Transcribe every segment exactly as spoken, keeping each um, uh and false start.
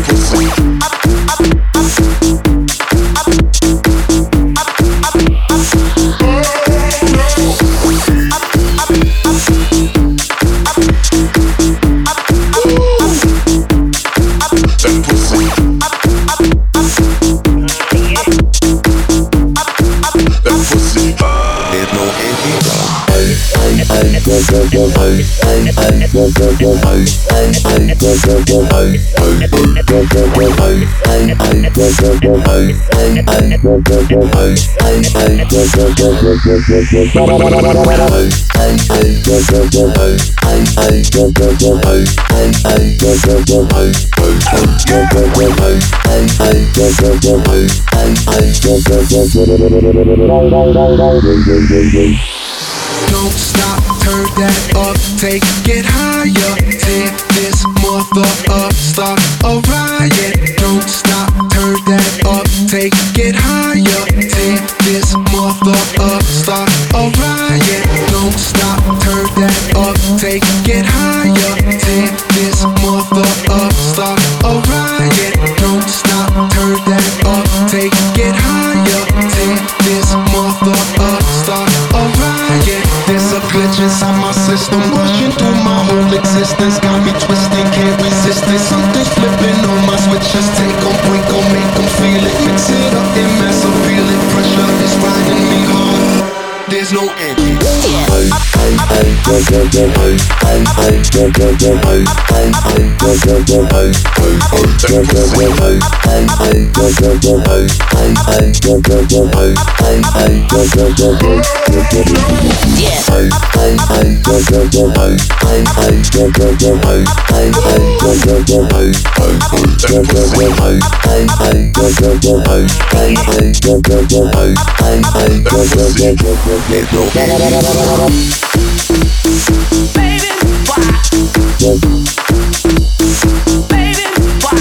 Don't stop, turn that up, take it higher. Tear this mother up, start a riot. Don't stop, turn that up, take it higher. Tear this mother up, start a riot. Don't stop, turn that up, take it higher. Tear this mother up, start a riot. Don't stop, turn that up, take it higher. Tear this mother up, start a riot. There's a glitch inside my system, rushing through my whole existence. Got me twisting, can't resist it. Something's flipping on my switches. Take them, break them, make them feel it. Mix it up in massive, feel it. Pressure is riding me hard. There's no end. Baby, why? Baby, why?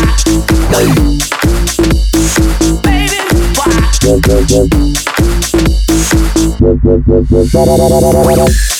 Baby, why?